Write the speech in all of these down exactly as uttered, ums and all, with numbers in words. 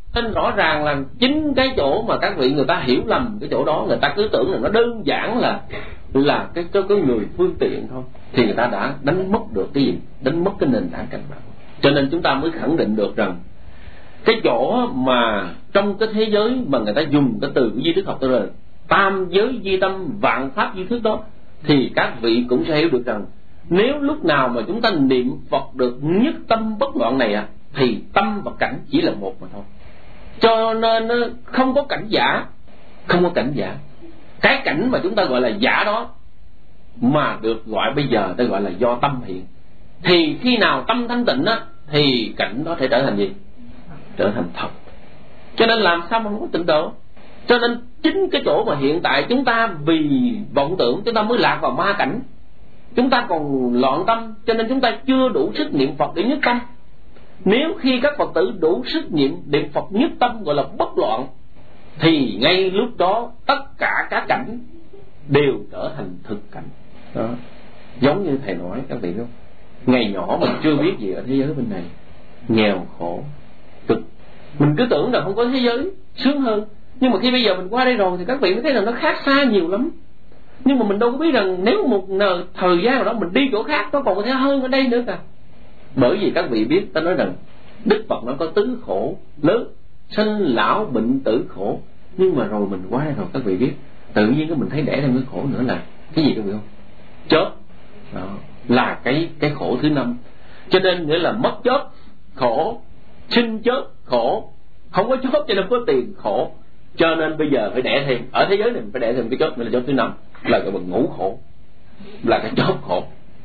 Nên rõ ràng là chính cái chỗ mà các vị người ta hiểu lầm cái chỗ đó, người ta cứ tưởng là nó đơn giản là là cái cái, cái người phương tiện thôi, thì người ta đã đánh mất được cái gì, đánh mất cái nền tảng căn bản. Cho nên chúng ta mới khẳng định được rằng cái chỗ mà trong cái thế giới mà người ta dùng cái từ của duy thức học tôi là tam giới duy tâm vạn pháp duy thức đó, thì các vị cũng sẽ hiểu được rằng nếu lúc nào mà chúng ta niệm Phật được nhất tâm bất loạn này à, thì tâm và cảnh chỉ là một mà thôi. Cho nên không có cảnh giả, không có cảnh giả. Cái cảnh mà chúng ta gọi là giả đó mà được gọi bây giờ ta gọi là do tâm hiện. Thì khi nào tâm thanh tịnh á, thì cảnh đó thể trở thành gì? Trở thành thật. Cho nên làm sao mà không có tịnh độ? Cho nên chính cái chỗ mà hiện tại chúng ta vì vọng tưởng chúng ta mới lạc vào ma cảnh, chúng ta còn loạn tâm, cho nên chúng ta chưa đủ sức niệm Phật để nhất tâm. Nếu khi các Phật tử đủ sức niệm niệm Phật nhất tâm gọi là bất loạn, thì ngay lúc đó tất cả các cảnh đều trở thành thực cảnh đó. Giống như thầy nói các vị biết không, ngày nhỏ mình chưa biết gì ở thế giới bên này, nghèo khổ cực, mình cứ tưởng là không có thế giới sướng hơn. Nhưng mà khi bây giờ mình qua đây rồi thì các vị mới thấy rằng nó khác xa nhiều lắm. Nhưng mà mình đâu có biết rằng nếu một thời gian nào đó mình đi chỗ khác nó còn có thể hơn ở đây nữa cả. Bởi vì các vị biết, ta nói rằng Đức Phật nó có tứ khổ lớn, sinh lão bệnh tử khổ. Nhưng mà rồi mình qua đây rồi các vị biết, tự nhiên cái mình thấy đẻ thêm cái khổ nữa là cái gì các vị không? Chớp đó, là cái cái khổ thứ năm. Cho nên nghĩa là mất chớp khổ, sinh chớp khổ, không có chớp cho nên có tiền khổ. Cho nên bây giờ phải đẻ thêm, ở thế giới này mình phải đẻ thêm cái chớp nữa là chớp thứ năm, là cái bằng ngũ khổ, là cái chớp khổ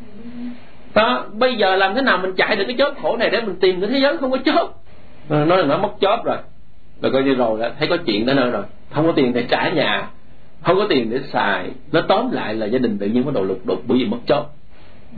đó. Bây giờ làm thế nào mình chạy được cái chớp khổ này để mình tìm cái thế giới không có chớp? Nói là nó mất chớp rồi, rồi coi như rồi đó, thấy có chuyện tới nơi rồi, không có tiền để trả nhà, không có tiền để xài, nó tóm lại là gia đình tự nhiên có độ lục đục bởi vì mất chớp. Ừ.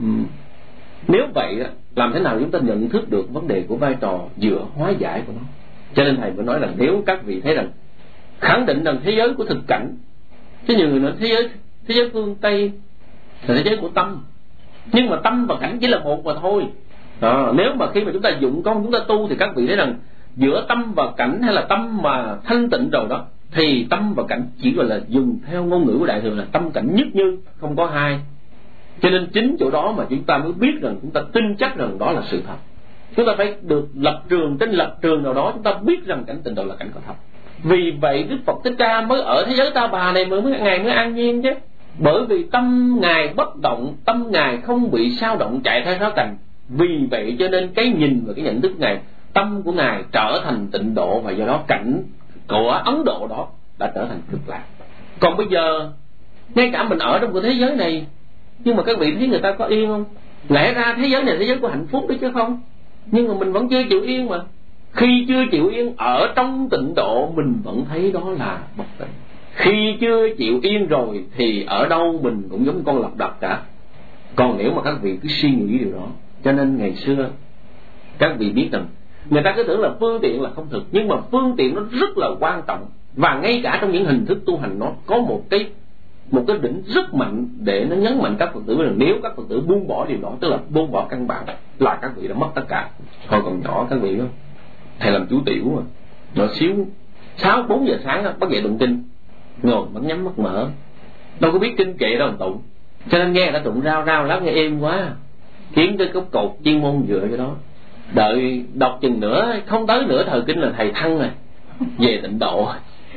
Nếu vậy làm thế nào chúng ta nhận thức được vấn đề của vai trò giữa hóa giải của nó? Cho nên thầy mới nói là nếu các vị thấy rằng khẳng định rằng thế giới của thực cảnh, chứ nhiều người nói thế giới thế giới phương Tây là thế giới của tâm, nhưng mà tâm và cảnh chỉ là một mà thôi đó. Nếu mà khi mà chúng ta dụng công chúng ta tu thì các vị thấy rằng giữa tâm và cảnh hay là tâm mà thanh tịnh rồi đó, thì tâm và cảnh chỉ gọi là dùng theo ngôn ngữ của Đại Thừa là tâm cảnh nhất như, không có hai. Cho nên chính chỗ đó mà chúng ta mới biết rằng chúng ta tin chắc rằng đó là sự thật. Chúng ta phải được lập trường, trên lập trường nào đó chúng ta biết rằng cảnh tịnh độ là cảnh có thật. Vì vậy Đức Phật Thích Ca mới ở thế giới Ta Bà này mới Ngài mới an nhiên chứ. Bởi vì tâm Ngài bất động, tâm Ngài không bị sao động chạy theo sáu cảnh. Vì vậy cho nên cái nhìn và cái nhận thức Ngài, tâm của Ngài trở thành tịnh độ, và do đó cảnh của Ấn Độ đó đã trở thành cực lạc. Còn bây giờ ngay cả mình ở trong cái thế giới này, nhưng mà các vị thấy người ta có yên không? Lẽ ra thế giới này là thế giới của hạnh phúc đấy chứ không? Nhưng mà mình vẫn chưa chịu yên mà. Khi chưa chịu yên ở trong tịnh độ mình vẫn thấy đó là bất tịnh. Khi chưa chịu yên rồi thì ở đâu mình cũng giống con lật đật cả. Còn nếu mà các vị cứ suy nghĩ điều đó, cho nên ngày xưa các vị biết rằng người ta cứ tưởng là phương tiện là không thực, nhưng mà phương tiện nó rất là quan trọng. Và ngay cả trong những hình thức tu hành nó có một cái một cái đỉnh rất mạnh để nó nhấn mạnh các Phật tử rằng nếu các Phật tử buông bỏ điều đó, tức là buông bỏ căn bản, là các vị đã mất tất cả. Hồi còn nhỏ các vị không, thầy làm chú tiểu mà, nhỏ xíu sáu bốn giờ sáng bắt dậy tụng kinh, ngồi mắt nhắm mắt mở, đâu có biết kinh kệ đâu tụng, cho nên nghe người ta tụng rao rao lắm nghe êm quá, kiếm cái cốc cột chuyên môn dựa cho đó. Đợi đọc chừng nữa không tới nửa thời kinh là thầy thăng rồi, về tịnh độ.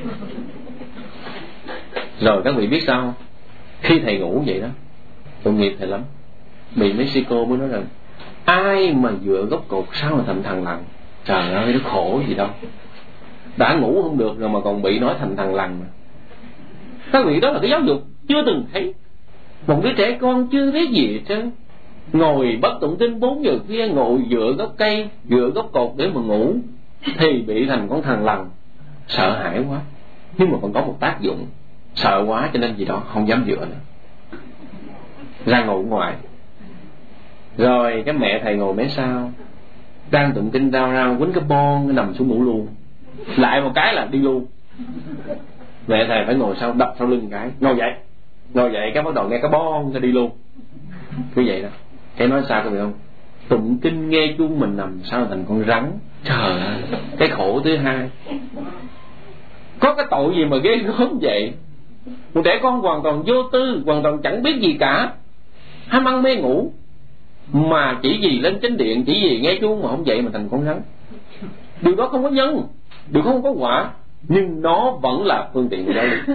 Rồi các vị biết sao? Khi thầy ngủ vậy đó, tội nghiệp thầy lắm. Bị Mexico mới nói rằng ai mà dựa gốc cột sao mà thành thằng lằn. Trời ơi, nó khổ gì đâu. Đã ngủ không được rồi mà còn bị nói thành thằng lằn mà. Các vị, đó là cái giáo dục chưa từng thấy. Một đứa trẻ con chưa thấy gì hết trơn, ngồi bất tụng kinh bốn giờ khuya, ngồi dựa gốc cây, dựa gốc cột để mà ngủ, thì bị thành con thằng lằn. Sợ hãi quá. Nhưng mà còn có một tác dụng, sợ quá cho nên gì đó không dám dựa nữa, ra ngủ ngoài. Rồi cái mẹ thầy ngồi mé sau, đang tụng kinh rao rao quýnh cái bon, nằm xuống ngủ luôn. Lại một cái là đi luôn. Mẹ thầy phải ngồi sau, đập sau lưng cái, ngồi dậy, ngồi dậy cái bắt đầu nghe cái bon, cái đi luôn. Cứ vậy đó. Cái nói sao các vị không? Tụng kinh nghe chuông mình nằm sao thành con rắn. Trời ơi, cái khổ thứ hai. Có cái tội gì mà ghê gớm vậy? Một trẻ con hoàn toàn vô tư, hoàn toàn chẳng biết gì cả, ham ăn mê ngủ, mà chỉ vì lên chánh điện, chỉ vì nghe chuông mà không dậy mà thành con rắn. Điều đó không có nhân, điều không có quả, nhưng nó vẫn là phương tiện của giáo lý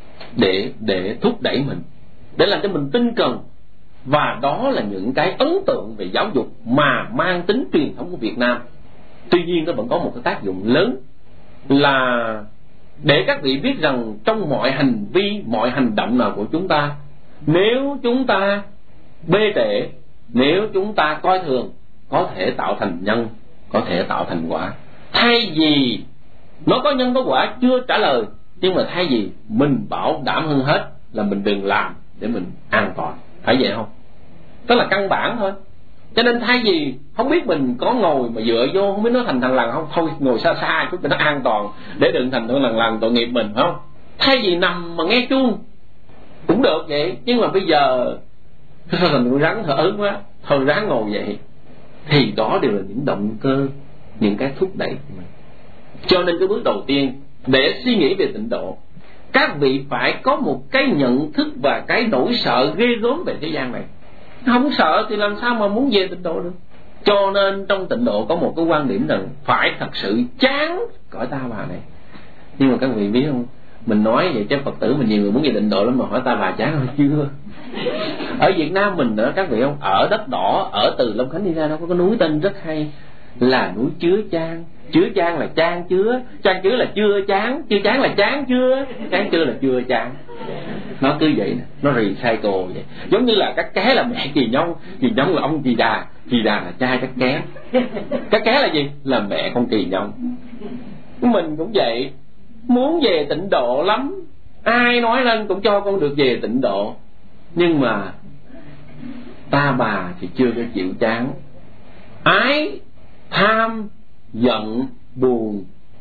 để để thúc đẩy mình, để làm cho mình tinh cần. Và đó là những cái ấn tượng về giáo dục mà mang tính truyền thống của Việt Nam. Tuy nhiên nó vẫn có một cái tác dụng lớn, là để các vị biết rằng trong mọi hành vi, mọi hành động nào của chúng ta, nếu chúng ta bê trễ, nếu chúng ta coi thường, có thể tạo thành nhân, có thể tạo thành quả. Thay vì nó có nhân có quả chưa trả lời, nhưng mà thay vì mình bảo đảm hơn hết là mình đừng làm để mình an toàn, phải vậy không? Đó là căn bản thôi. Cho nên thay vì không biết mình có ngồi mà dựa vô, không biết nó thành thằng lằn không, thôi ngồi xa xa chút cho nó an toàn, để đừng thành thằng lằn lằn tội nghiệp mình, phải không? Thay vì nằm mà nghe chuông cũng được vậy, nhưng mà bây giờ sao thành con rắn thở ớn quá, thôi ráng ngồi vậy. Thì đó đều là những động cơ, những cái thúc đẩy của mình. Cho nên cái bước đầu tiên để suy nghĩ về tịnh độ, các vị phải có một cái nhận thức và cái nỗi sợ ghê gớm về thế gian này. Không sợ thì làm sao mà muốn về tịnh độ được. Cho nên trong tịnh độ có một cái quan điểm rằng phải thật sự chán cõi ta bà này. Nhưng mà các vị biết không, mình nói vậy chứ Phật tử mình nhiều người muốn về tịnh độ lắm, mà hỏi ta bà chán hay chưa? Ở Việt Nam mình nữa các vị không, ở đất đỏ, ở từ Long Khánh đi ra nó có cái núi tên rất hay là núi Chứa Chan. Chứa Chan là chan chứa, chan chứa là chưa chán, chưa chán là chán chưa, chán chưa là chưa chán. Nó cứ vậy nè, nó recycle vậy. Giống như là các ké là mẹ Kỳ Nhông, Kỳ Nhông là ông Kỳ Đà, Kỳ Đà là trai các ké. Các ké là gì? Là mẹ con Kỳ Nhông. Mình cũng vậy, muốn về tịnh độ lắm, ai nói lên cũng cho con được về tịnh độ, nhưng mà ta bà thì chưa có chịu chán. Ái, tham, giận, buồn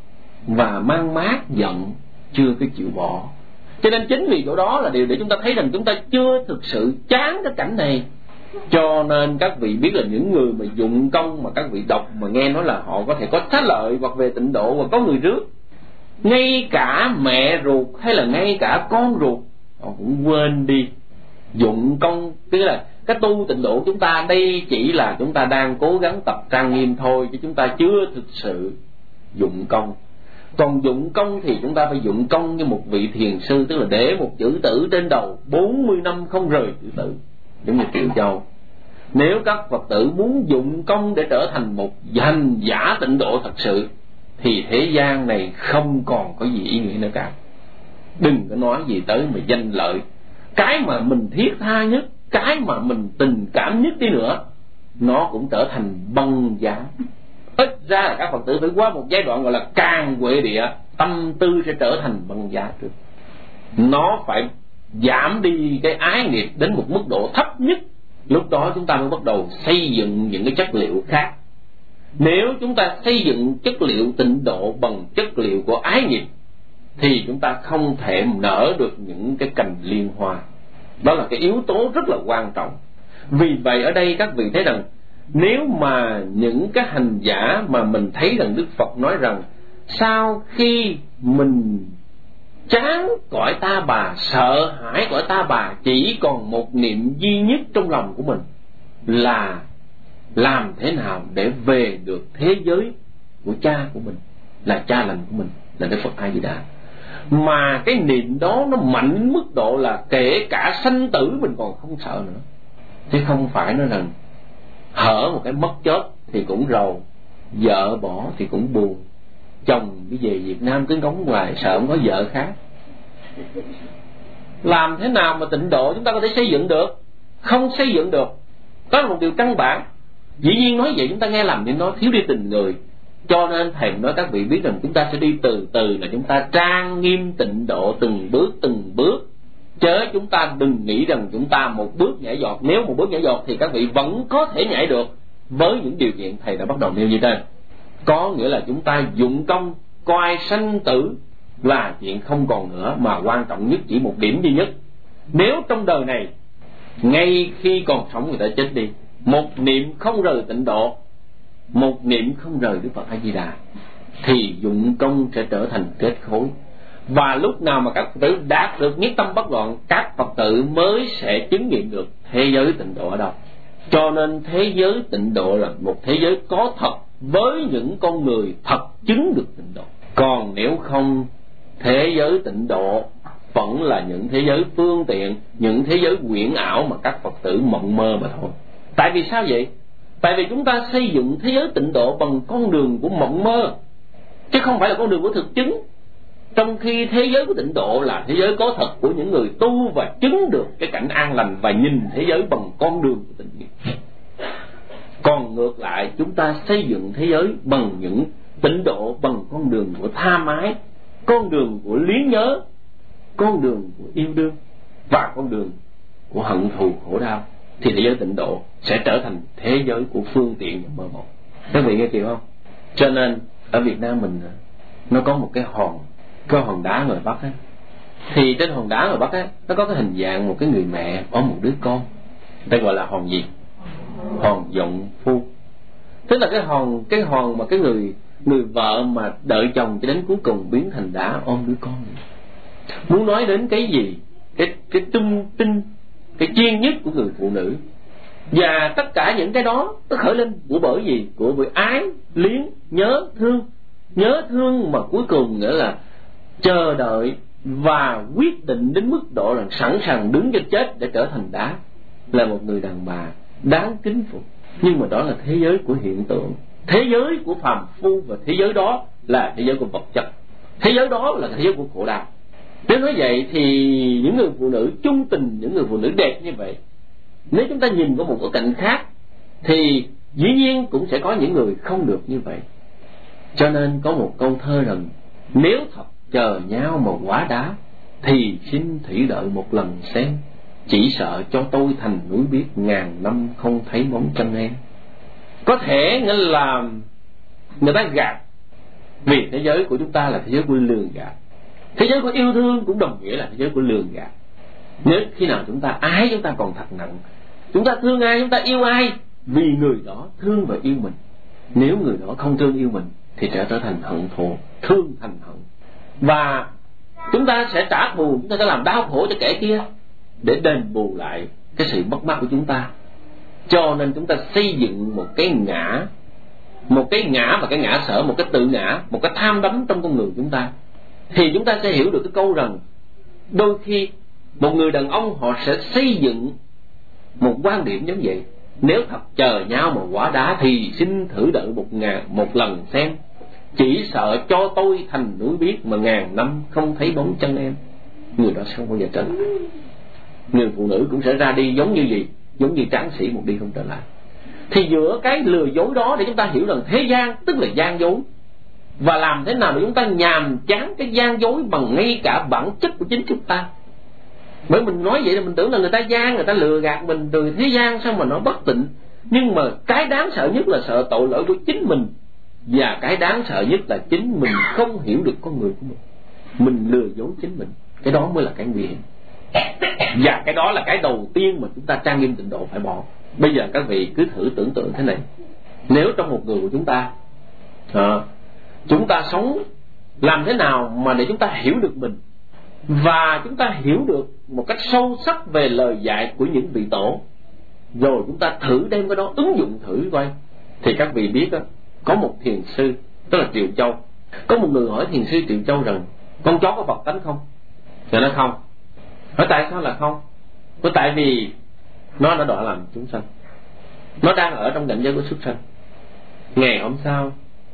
và mang mát giận chưa có chịu bỏ. Cho nên chính vì chỗ đó là điều để chúng ta thấy rằng chúng ta chưa thực sự chán cái cảnh này. Cho nên các vị biết là những người mà dụng công mà các vị đọc mà nghe nói là họ có thể có xá lợi hoặc về tịnh độ, và có người rước, ngay cả mẹ ruột hay là ngay cả con ruột họ cũng quên đi dụng công. Tức là cái tu tịnh độ chúng ta đây chỉ là chúng ta đang cố gắng tập trang nghiêm thôi, chứ chúng ta chưa thực sự dụng công. Còn dụng công thì chúng ta phải dụng công như một vị thiền sư, tức là để một chữ tử trên đầu bốn mươi năm không rời chữ tử, giống như Triệu Châu. Nếu các Phật tử muốn dụng công để trở thành một hành giả tịnh độ thật sự, thì thế gian này không còn có gì ý nghĩa nữa cả. Đừng có nói gì tới mà danh lợi. Cái mà mình thiết tha nhất, cái mà mình tình cảm nhất đi nữa, nó cũng trở thành băng giá. Ít ra là các Phật tử phải qua một giai đoạn gọi là càng huệ địa, tâm tư sẽ trở thành băng giá trước. Nó phải giảm đi cái ái nghiệp đến một mức độ thấp nhất, lúc đó chúng ta mới bắt đầu xây dựng những cái chất liệu khác. Nếu chúng ta xây dựng chất liệu tịnh độ bằng chất liệu của ái nghiệp, thì chúng ta không thể nở được những cái cành liên hoa. Đó là cái yếu tố rất là quan trọng. Vì vậy ở đây các vị thấy rằng, nếu mà những cái hành giả mà mình thấy rằng Đức Phật nói rằng sau khi mình chán cõi ta bà, sợ hãi cõi ta bà, chỉ còn một niệm duy nhất trong lòng của mình là làm thế nào để về được thế giới của cha của mình, là cha lành của mình, là Đức Phật A Di Đà. Mà cái niệm đó nó mạnh mức độ là kể cả sanh tử mình còn không sợ nữa, chứ không phải nói rằng hở một cái mất chết thì cũng rầu, vợ bỏ thì cũng buồn, chồng đi về Việt Nam cứ ngóng hoài sợ không có vợ khác. Làm thế nào mà tịnh độ chúng ta có thể xây dựng được? Không xây dựng được. Đó là một điều căn bản. Dĩ nhiên nói vậy chúng ta nghe làm nên nó thiếu đi tình người. Cho nên thầy nói các vị biết rằng chúng ta sẽ đi từ từ, là chúng ta trang nghiêm tịnh độ từng bước từng bước. Chớ chúng ta đừng nghĩ rằng chúng ta một bước nhảy giọt. Nếu một bước nhảy giọt thì các vị vẫn có thể nhảy được với những điều kiện thầy đã bắt đầu nêu như trên. Có nghĩa là chúng ta dụng công coi sanh tử là chuyện không còn nữa, mà quan trọng nhất chỉ một điểm duy nhất. Nếu trong đời này, ngay khi còn sống người ta chết đi, một niệm không rời tịnh độ, một niệm không rời Đức Phật A Di Đà, thì dụng công sẽ trở thành kết khối. Và lúc nào mà các Phật tử đạt được nhất tâm bất loạn, các Phật tử mới sẽ chứng nghiệm được thế giới tịnh độ ở đâu. Cho nên thế giới tịnh độ là một thế giới có thật với những con người thật chứng được tịnh độ. Còn nếu không, thế giới tịnh độ vẫn là những thế giới phương tiện, những thế giới quyển ảo mà các Phật tử mộng mơ mà thôi. Tại vì sao vậy? Tại vì chúng ta xây dựng thế giới tịnh độ bằng con đường của mộng mơ, chứ không phải là con đường của thực chứng. Trong khi thế giới của tịnh độ là thế giới có thật của những người tu và chứng được cái cảnh an lành và nhìn thế giới bằng con đường của tịnh nghiệp. Còn ngược lại, chúng ta xây dựng thế giới bằng những tịnh độ bằng con đường của tha mái, con đường của luyến nhớ, con đường của yêu đương và con đường của hận thù khổ đau, thì thế giới tịnh độ sẽ trở thành thế giới của phương tiện và mơ mộng. Các vị nghe kịp không? Cho nên ở Việt Nam mình nó có một cái hòn, cái hòn đá ngoài Bắc á, thì trên hòn đá ngoài Bắc á, nó có cái hình dạng một cái người mẹ có một đứa con, đây gọi là hòn gì? Hòn Dộng Phu. Tức là cái hòn, cái hòn mà cái người người vợ mà đợi chồng cho đến cuối cùng biến thành đá ôm đứa con. Muốn nói đến cái gì? Cái cái tung tinh, cái chuyên nhất của người phụ nữ. Và tất cả những cái đó nó khởi lên của bởi gì? Của bởi ái, luyến, nhớ, thương. Nhớ thương mà cuối cùng nghĩa là chờ đợi và quyết định đến mức độ là sẵn sàng đứng cho chết để trở thành đá, là một người đàn bà đáng kính phục. Nhưng mà đó là thế giới của hiện tượng, thế giới của phàm phu, và thế giới đó là thế giới của vật chất, thế giới đó là thế giới của khổ đau. Nếu nói vậy thì những người phụ nữ chung tình, những người phụ nữ đẹp như vậy, nếu chúng ta nhìn vào một cái cạnh khác thì dĩ nhiên cũng sẽ có những người không được như vậy. Cho nên có một câu thơ rằng: nếu thật chờ nhau mà quá đá, thì xin thủy đợi một lần xem, chỉ sợ cho tôi thành núi biết, ngàn năm không thấy bóng chân em. Có thể nghĩa là người ta gạt, vì thế giới của chúng ta là thế giới của lường gạt. Thế giới của yêu thương cũng đồng nghĩa là thế giới của lường gạt. Nếu khi nào chúng ta ái, chúng ta còn thật nặng, chúng ta thương ai, chúng ta yêu ai, vì người đó thương và yêu mình. Nếu người đó không thương yêu mình thì sẽ trở thành hận thù, thương thành hận, và chúng ta sẽ trả thù, chúng ta sẽ làm đau khổ cho kẻ kia để đền bù lại cái sự mất mát của chúng ta. Cho nên chúng ta xây dựng một cái ngã, một cái ngã và cái ngã sở, một cái tự ngã, một cái tham đắm trong con người chúng ta, thì chúng ta sẽ hiểu được cái câu rằng đôi khi một người đàn ông họ sẽ xây dựng một quan điểm giống vậy: nếu thật chờ nhau mà quả đá, thì xin thử đợi một ngàn một lần xem, chỉ sợ cho tôi thành núi biết, mà ngàn năm không thấy bóng chân em. Người đó sẽ không bao giờ trở lại. Người phụ nữ cũng sẽ ra đi giống như gì? Giống như tráng sĩ một đi không trở lại. Thì giữa cái lừa dối đó để chúng ta hiểu rằng thế gian tức là gian dối, và làm thế nào để chúng ta nhàm chán cái gian dối bằng ngay cả bản chất của chính chúng ta. Bởi mình nói vậy là mình tưởng là người ta gian, người ta lừa gạt mình, rồi thế gian sao mà nó bất tịnh. Nhưng mà cái đáng sợ nhất là sợ tội lỗi của chính mình, và cái đáng sợ nhất là chính mình không hiểu được con người của mình, mình lừa dối chính mình. Cái đó mới là cái nguy hiểm, và cái đó là cái đầu tiên mà chúng ta trang nghiêm tịnh độ phải bỏ. Bây giờ các vị cứ thử tưởng tượng thế này: nếu trong một người của chúng ta à, chúng ta sống làm thế nào mà để chúng ta hiểu được mình, và chúng ta hiểu được một cách sâu sắc về lời dạy của những vị tổ, rồi chúng ta thử đem cái đó ứng dụng thử coi, thì các vị biết đó, có một thiền sư tức là Triệu Châu. Có một người hỏi thiền sư Triệu Châu rằng: con chó có Phật tánh không? Thì nó không. Hỏi tại sao là không? Có tại vì nó đã đọa làm chúng sanh, nó đang ở trong cảnh giới của súc sanh. Ngày hôm sau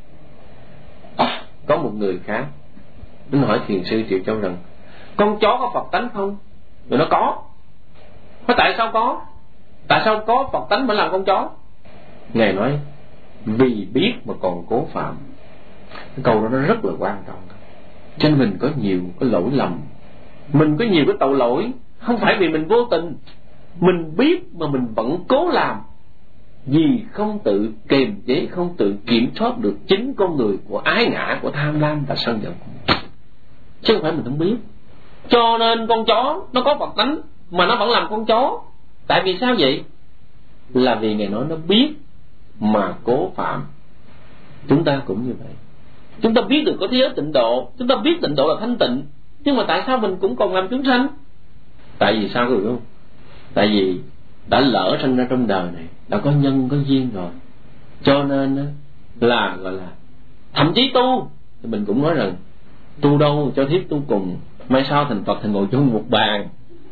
à, có một người khác nó hỏi thiền sư Triệu Châu rằng: con chó có Phật tánh không? Rồi nó có. Hỏi tại sao có? Tại sao có Phật tánh mới làm con chó? Ngài nói: vì biết mà còn cố phạm. Cái câu đó nó rất là quan trọng. Cho nên mình có nhiều cái lỗi lầm, mình có nhiều cái tội lỗi, không phải vì mình vô tình, mình biết mà mình vẫn cố làm, vì không tự kiềm chế, không tự kiểm soát được chính con người của ái ngã, của tham lam và sân giận, chứ không phải mình không biết. Cho nên con chó nó có Phật tánh mà nó vẫn làm con chó. Tại vì sao vậy? Là vì Ngài nói nó biết mà cố phạm. Chúng ta cũng như vậy. Chúng ta biết được có thế giới tịnh độ, chúng ta biết tịnh độ là thanh tịnh, Nhưng mà tại sao mình cũng còn làm chúng sanh? Tại vì sao quý vị không? Tại vì đã lỡ sinh ra trong đời này, đã có nhân có duyên rồi, cho nên là gọi là thậm chí tu thì mình cũng nói rằng tu đâu cho thiếp tu cùng, mai sau thành Phật thì ngồi chung một bàn,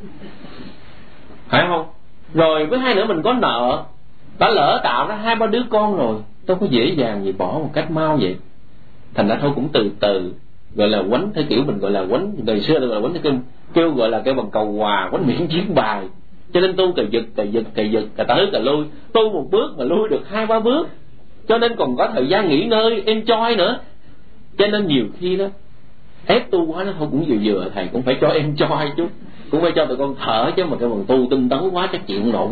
phải không? Rồi với hai nữa mình có nợ, đã lỡ tạo ra hai ba đứa con rồi, đâu có dễ dàng gì bỏ một cách mau vậy. Thành ra thôi cũng từ từ, gọi là quánh theo kiểu mình gọi là quánh, ngày xưa gọi là quánh theo kêu, kêu gọi là cái bằng cầu hòa, quánh miễn chiến bài. Cho nên tu cà giật cà giật cà giật cà tới cà lui, tu một bước mà lui được hai ba bước, cho nên còn có thời gian nghỉ ngơi enjoy nữa. Cho nên nhiều khi đó ép tu quá nó thôi cũng vừa vừa, thầy cũng phải cho enjoy chút, cũng phải cho tụi con thở chứ, mà cái bằng tu tinh tấn quá chắc chịu không nổi,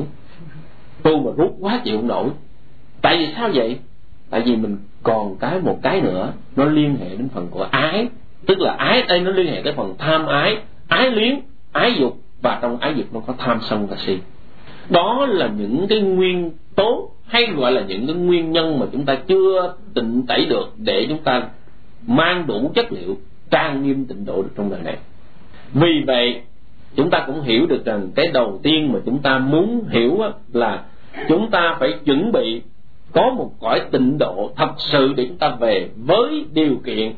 tu mà rút quá chịu không nổi. Tại vì sao vậy? Tại vì mình còn cái một cái nữa, nó liên hệ đến phần của ái, tức là ái đây nó liên hệ tới phần tham ái, ái luyến, ái dục, và trong ái dục nó có tham sân và si. Đó là những cái nguyên tố hay gọi là những cái nguyên nhân mà chúng ta chưa tịnh tẩy được để chúng ta mang đủ chất liệu trang nghiêm tịnh độ được trong đời này. Vì vậy chúng ta cũng hiểu được rằng cái đầu tiên mà chúng ta muốn hiểu là chúng ta phải chuẩn bị có một cõi tịnh độ thật sự để chúng ta về, với điều kiện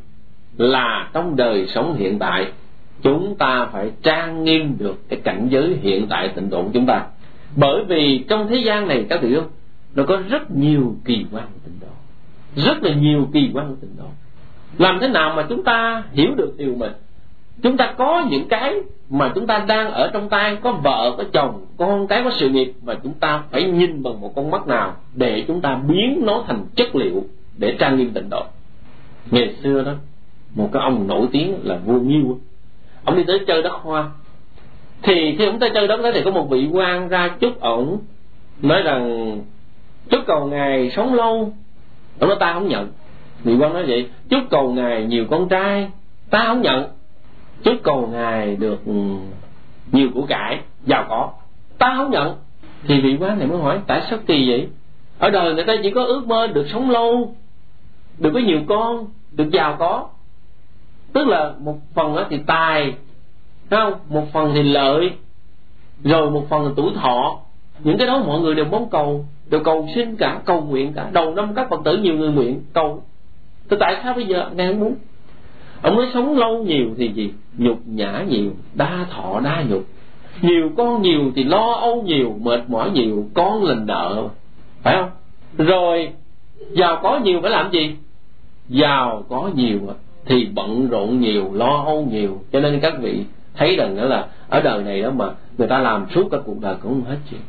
là trong đời sống hiện tại chúng ta phải trang nghiêm được cái cảnh giới hiện tại tịnh độ của chúng ta. Bởi vì trong thế gian này các vị không, nó có rất nhiều kỳ quan của tịnh độ, rất là nhiều kỳ quan của tịnh độ. Làm thế nào mà chúng ta hiểu được điều mình? Chúng ta có những cái mà chúng ta đang ở trong tay, có vợ, có chồng, con cái, có sự nghiệp, mà chúng ta phải nhìn bằng một con mắt nào để chúng ta biến nó thành chất liệu để trang nghiêm tịnh độ. Ngày xưa đó, một cái ông nổi tiếng là vua Nghiêu, ông đi tới chơi đất hoa. Thì khi ông tới chơi đất đó thì có một vị quan ra chúc ổng, nói rằng chúc cầu ngài sống lâu. Ông nói ta không nhận. Vị quan nói vậy, chúc cầu ngài nhiều con trai, ta không nhận. Chúc cầu ngài được nhiều của cải, giàu có, ta không nhận. Thì vị quan này mới hỏi tại sao kỳ vậy? Ở đời người ta chỉ có ước mơ được sống lâu, được có nhiều con, được giàu có. Tức là một phần thì tài, thấy không? Một phần thì lợi, rồi một phần là tuổi thọ. Những cái đó mọi người đều mong cầu, đều cầu xin cả, cầu nguyện cả. Đầu năm các Phật tử nhiều người nguyện cầu. Thì tại sao bây giờ ngài không muốn? Ông nói sống lâu nhiều thì gì? Nhục nhã nhiều, đa thọ đa nhục. Nhiều con nhiều thì lo âu nhiều, mệt mỏi nhiều, con là nợ, phải không? Rồi giàu có nhiều phải làm gì? Giàu có nhiều thì bận rộn nhiều, lo âu nhiều. Cho nên các vị thấy rằng đó là ở đời này đó mà người ta làm suốt cả cuộc đời cũng không hết chuyện.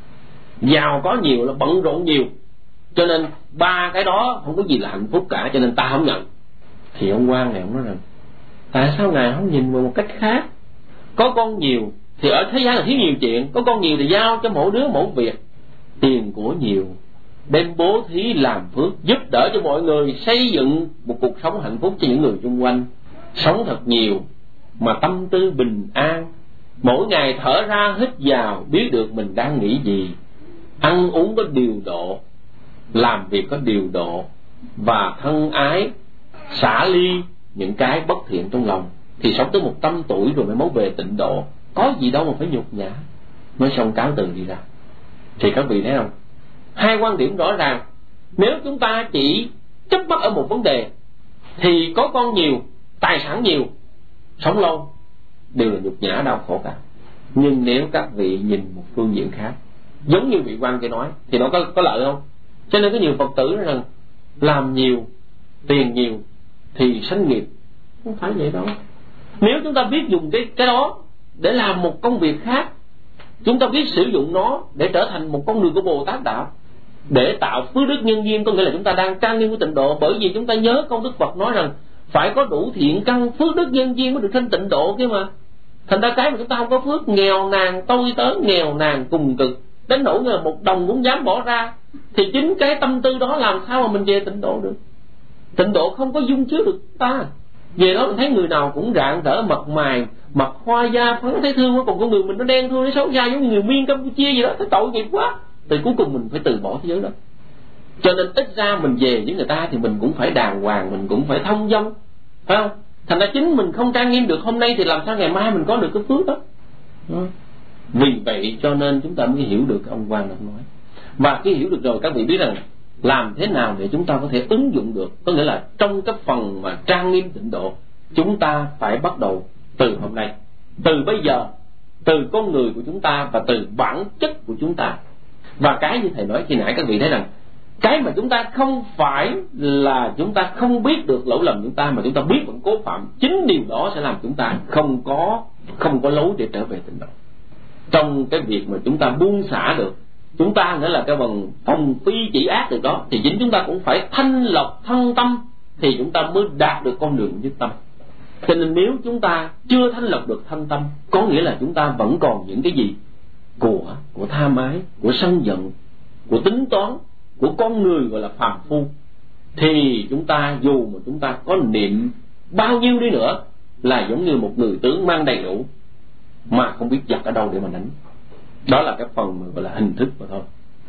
Giàu có nhiều là bận rộn nhiều, cho nên ba cái đó không có gì là hạnh phúc cả, cho nên ta không nhận. Thì ông quan này ông nói rằng tại sao ngài không nhìn vào một cách khác? Có con nhiều thì ở thế gian là thiếu nhiều chuyện, có con nhiều thì giao cho mỗi đứa mỗi việc. Tiền của nhiều đem bố thí làm phước, giúp đỡ cho mọi người, xây dựng một cuộc sống hạnh phúc cho những người xung quanh. Sống thật nhiều mà tâm tư bình an, mỗi ngày thở ra hít vào biết được mình đang nghĩ gì, ăn uống có điều độ, làm việc có điều độ, và thân ái xả ly những cái bất thiện trong lòng, thì sống tới một trăm tuổi rồi mới mốt về tịnh độ. Có gì đâu mà phải nhục nhã. Mới xong cáo từ đi ra. Thì các vị thấy không, hai quan điểm rõ ràng. Nếu chúng ta chỉ chấp mắc ở một vấn đề thì có con nhiều, tài sản nhiều, sống lâu đều là nhục nhã đau khổ cả. Nhưng nếu các vị nhìn một phương diện khác, giống như vị quan kia nói, thì nó có, có lợi không? Cho nên có nhiều Phật tử nói rằng làm nhiều, tiền nhiều thì sanh nghiệp. Không phải vậy đâu. Nếu chúng ta biết dùng cái, cái đó để làm một công việc khác, chúng ta biết sử dụng nó để trở thành một con đường của Bồ Tát Đạo, để tạo phước đức nhân duyên, có nghĩa là chúng ta đang trang nghiêm của tịnh độ. Bởi vì chúng ta nhớ công Đức Phật nói rằng phải có đủ thiện căn phước đức nhân duyên mới được sanh tịnh độ kia mà. Thành ra cái mà chúng ta không có phước, nghèo nàn tôi tớ, nghèo nàn cùng cực, đến nỗi là một đồng cũng dám bỏ ra, thì chính cái tâm tư đó làm sao mà mình về tịnh độ được? Tịnh độ không có dung chứa được ta. Về đó mình thấy người nào cũng rạng rỡ mật mày, mặt hoa da phấn thấy thương, còn con người mình nó đen thui, nó xấu xa giống như người Miên Campuchia gì đó, thấy tội nghiệp quá. Thì cuối cùng mình phải từ bỏ thế giới đó. Cho nên ít ra mình về với người ta thì mình cũng phải đàng hoàng, mình cũng phải thông dong, phải không? Thành ra chính mình không trang nghiêm được hôm nay thì làm sao ngày mai mình có được cái phước đó. Vì vậy cho nên chúng ta mới hiểu được cái ông Quang đã nói. Và khi hiểu được rồi, các vị biết rằng làm thế nào để chúng ta có thể ứng dụng được. Có nghĩa là trong cái phần mà trang nghiêm tịnh độ, chúng ta phải bắt đầu từ hôm nay, từ bây giờ, từ con người của chúng ta và từ bản chất của chúng ta. Và cái như thầy nói khi nãy, các vị thấy rằng cái mà chúng ta không phải là chúng ta không biết được lỗi lầm chúng ta, mà chúng ta biết vẫn cố phạm, chính điều đó sẽ làm chúng ta không có không có lối để trở về tịnh độ. Trong cái việc mà chúng ta buông xả được, chúng ta nghĩa là cái phần phòng phi chỉ ác được đó, thì chính chúng ta cũng phải thanh lọc thân tâm, thì chúng ta mới đạt được con đường nhất tâm. Cho nên nếu chúng ta chưa thanh lọc được thân tâm, có nghĩa là chúng ta vẫn còn những cái gì của của tham ái, của sân giận, của tính toán, của con người gọi là phàm phu, thì chúng ta dù mà chúng ta có niệm bao nhiêu đi nữa là giống như một người tướng mang đầy đủ mà không biết giặt ở đâu để mà đánh. Đó là cái phần mà gọi là hình thức mà thôi.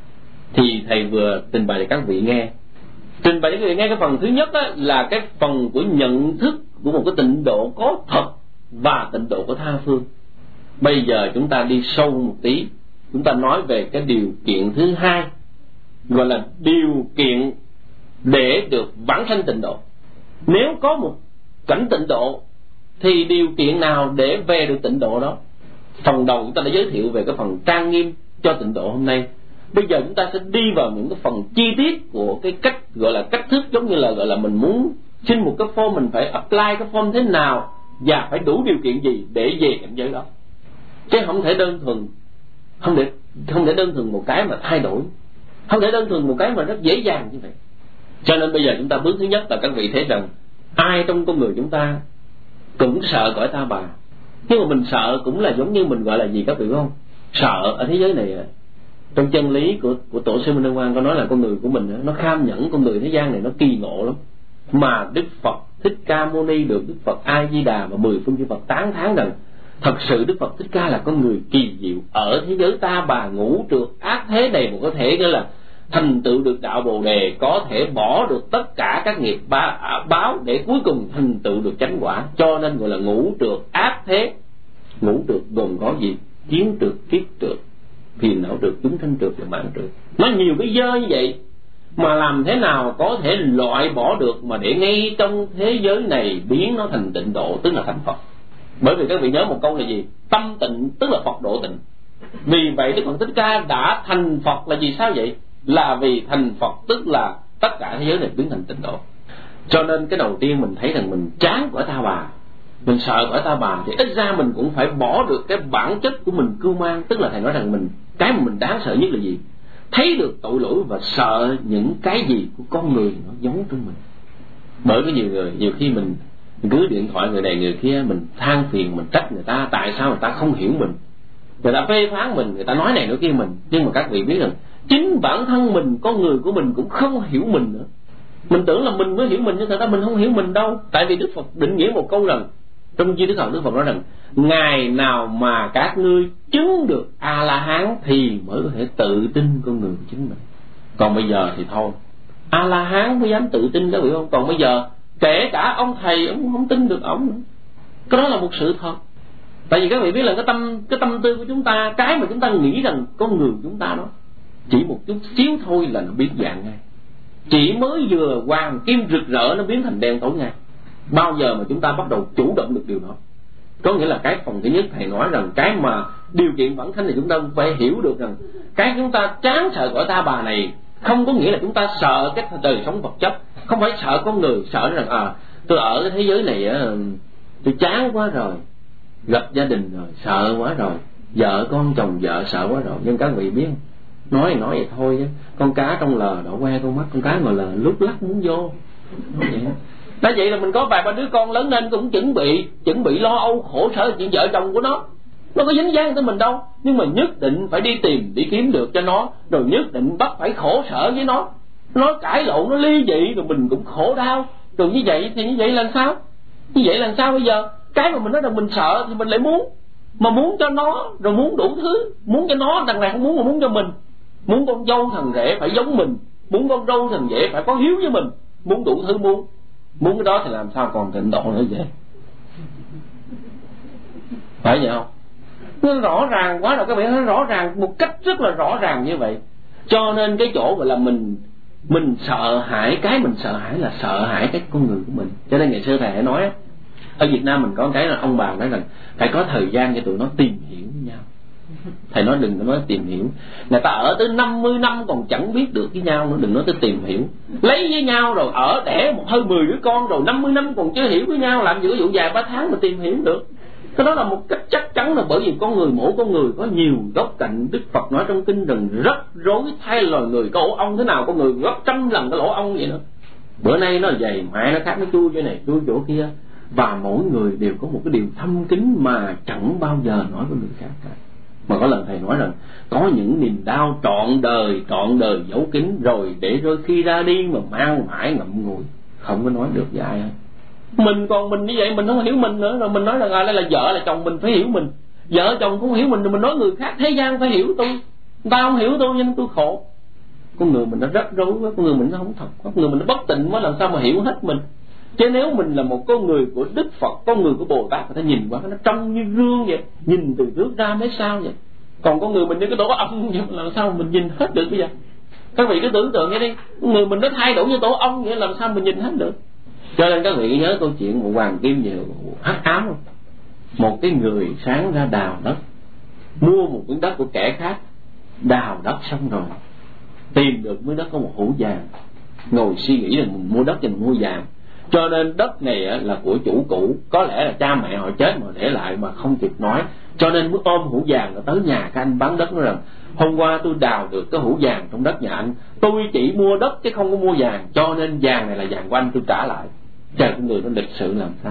Thì thầy vừa trình bày để các vị nghe. Trình bày để các vị nghe cái phần thứ nhất á, là cái phần của nhận thức của một cái tịnh độ có thật và tịnh độ của tha phương. Bây giờ chúng ta đi sâu một tí, chúng ta nói về cái điều kiện thứ hai, gọi là điều kiện để được vãng sanh tịnh độ. Nếu có một cảnh tịnh độ thì điều kiện nào để về được tịnh độ đó? Phần đầu chúng ta đã giới thiệu về cái phần trang nghiêm cho tịnh độ hôm nay. Bây giờ chúng ta sẽ đi vào những cái phần chi tiết của cái cách gọi là cách thức, giống như là gọi là mình muốn xin một cái form, mình phải apply cái form thế nào và phải đủ điều kiện gì để về cảnh giới đó, chứ không thể đơn thuần không thể không thể đơn thuần một cái mà thay đổi, không thể đơn thuần một cái mà rất dễ dàng như vậy. Cho nên bây giờ chúng ta bước thứ nhất là các vị thấy rằng ai trong con người chúng ta cũng sợ cõi ta bà, nhưng mà mình sợ cũng là giống như mình gọi là gì các vị biết không? Sợ ở thế giới này. Trong chân lý của của tổ sư Minh Đăng Quang có nói là con người của mình nó kham nhẫn, con người thế gian này nó kỳ ngộ lắm. Mà Đức Phật Thích Ca Mâu Ni được Đức Phật A Di Đà và mười phương chư Phật tán thán rằng thật sự Đức Phật Thích Ca là con người kỳ diệu, ở thế giới ta bà ngũ trượt ác thế này mà có thể nghĩa là thành tựu được đạo Bồ Đề, có thể bỏ được tất cả các nghiệp ba, báo để cuối cùng thành tựu được chánh quả. Cho nên gọi là ngũ trượt ác thế. Ngũ trượt gồm có gì? Kiến trượt, kiết trượt, phiền não trượt, chúng sanh trượt và mạng trượt. Nó nhiều cái dơ như vậy mà làm thế nào có thể loại bỏ được mà để ngay trong thế giới này biến nó thành tịnh độ, tức là thành Phật. Bởi vì các vị nhớ một câu là gì? Tâm tịnh tức là Phật độ tịnh. Vì vậy Đức Phật Thích Ca đã thành Phật là vì sao vậy? Là vì thành Phật tức là tất cả thế giới này biến thành tịnh độ. Cho nên cái đầu tiên mình thấy rằng mình chán cõi ta bà, mình sợ cõi ta bà, thì ít ra mình cũng phải bỏ được cái bản chất của mình cưu mang. Tức là thầy nói rằng mình cái mà mình đáng sợ nhất là gì? Thấy được tội lỗi và sợ những cái gì của con người nó giống trong mình. Bởi vì nhiều người, nhiều khi mình, mình cứ điện thoại người này người kia, mình than phiền, mình trách người ta tại sao người ta không hiểu mình, người ta phê phán mình, người ta nói này nói kia mình. Nhưng mà các vị biết rằng chính bản thân mình, con người của mình cũng không hiểu mình nữa. Mình tưởng là mình mới hiểu mình, nhưng thật ra mình không hiểu mình đâu. Tại vì Đức Phật định nghĩa một câu rằng, trong Di Đức Học Đức Phật nói rằng ngày nào mà các ngươi chứng được A La Hán thì mới có thể tự tin con người của chính mình. Còn bây giờ thì thôi, A La Hán mới dám tự tin, các vị không? Còn bây giờ kể cả ông thầy ông không tin được ông nữa. Cái đó là một sự thật. Tại vì các vị biết là cái tâm cái tâm tư của chúng ta, cái mà chúng ta nghĩ rằng con người của chúng ta đó chỉ một chút xíu thôi là nó biến dạng ngay. Chỉ mới vừa hoàng kim rực rỡ nó biến thành đen tối ngay. Bao giờ mà chúng ta bắt đầu chủ động được điều đó? Có nghĩa là cái phần thứ nhất thầy nói rằng cái mà điều kiện bản thân thì chúng ta phải hiểu được rằng cái chúng ta chán sợ cõi ta bà này không có nghĩa là chúng ta sợ cái đời sống vật chất, không phải sợ con người, sợ rằng à tôi ở cái thế giới này á, tôi chán quá rồi, gặp gia đình rồi sợ quá rồi, vợ con chồng vợ sợ quá rồi. Nhưng các vị biết không? Nói thì nói vậy thôi chứ con cá trong lờ đỏ que con mắt, con cá ngồi lờ lúc lắc muốn vô. Nói vậy là mình có vài ba đứa con lớn lên cũng chuẩn bị chuẩn bị lo âu khổ sở chuyện vợ chồng của nó, nó có dính dáng tới mình đâu, nhưng mà nhất định phải đi tìm đi kiếm được cho nó, rồi nhất định bắt phải khổ sở với nó, nó cãi lộn, nó ly dị, rồi mình cũng khổ đau. Rồi như vậy thì như vậy là sao? Như vậy là sao bây giờ? Cái mà mình nói rằng mình sợ thì mình lại muốn, mà muốn cho nó, rồi muốn đủ thứ, muốn cho nó, đằng này không muốn mà muốn cho mình. Muốn con dâu thằng rể phải giống mình, muốn con dâu thằng rể phải có hiếu với mình, muốn đủ thứ muốn. Muốn cái đó thì làm sao còn tịnh độ nữa vậy? phải vậy không? Nó rõ ràng quá rồi các bạn, nó rõ ràng một cách rất là rõ ràng như vậy. Cho nên cái chỗ gọi là mình mình sợ hãi, cái mình sợ hãi là sợ hãi cái con người của mình. Cho nên ngày xưa thầy hãy nói ở Việt Nam mình có cái là ông bà nói rằng phải có thời gian cho tụi nó tìm hiểu với nhau. Thầy nói đừng có nói tìm hiểu, người ta ở tới năm mươi năm còn chẳng biết được với nhau nữa, đừng nói tới tìm hiểu. Lấy với nhau rồi ở đẻ một hơi mười đứa con rồi năm mươi năm còn chưa hiểu với nhau, làm gì có vụ vài ba tháng mà tìm hiểu được. Cái đó là một cách chắc chắn, là bởi vì con người, mỗi con người có nhiều góc cạnh. Đức Phật nói trong kinh rằng rắc rối thay loài người, có ổ ong thế nào con người gấp trăm lần cái lỗ ong vậy nữa. Bữa nay nó dày, mai nó khác, nó chui chỗ này chui chỗ kia, và mỗi người đều có một cái điều thâm kín mà chẳng bao giờ nói với người khác cả. Mà có lần thầy nói rằng có những niềm đau trọn đời, trọn đời giấu kín rồi để rồi khi ra đi mà mang mãi ngậm ngùi, không có nói được với ai hết. Mình còn mình như vậy mình không hiểu mình nữa, rồi mình nói rằng đây là vợ là chồng mình phải hiểu mình, vợ chồng cũng hiểu mình, rồi mình nói người khác thế gian phải hiểu tôi, người ta không hiểu tôi nên tôi khổ. Con người mình nó rắc rối quá, con người mình nó không thật, con người mình nó bất tịnh quá, làm sao mà hiểu hết mình. Chứ nếu mình là một con người của Đức Phật, con người của Bồ Tát, người ta nhìn qua nó trong như gương vậy, nhìn từ trước ra mấy sao vậy. Còn con người mình như cái tổ ong vậy, làm sao mình nhìn hết được bây giờ? Các vị cứ tưởng tượng nghe đi, con người mình nó thay đổi như tổ ong vậy, làm sao mình nhìn hết được? Cho nên các vị nhớ câu chuyện một hoàng kim nhiều hắc ám không? Một cái người sáng ra đào đất, mua một miếng đất của kẻ khác, đào đất xong rồi tìm được miếng đất có một hũ vàng, ngồi suy nghĩ là mình mua đất thì mình mua vàng. Cho nên đất này là của chủ cũ, có lẽ là cha mẹ họ chết mà để lại mà không kịp nói, cho nên mới ôm hũ vàng rồi tới nhà cái anh bán đất nói rằng hôm qua tôi đào được cái hũ vàng trong đất nhà anh, tôi chỉ mua đất chứ không có mua vàng, cho nên vàng này là vàng của anh, tôi trả lại. Trời, con người nó lịch sự làm sao.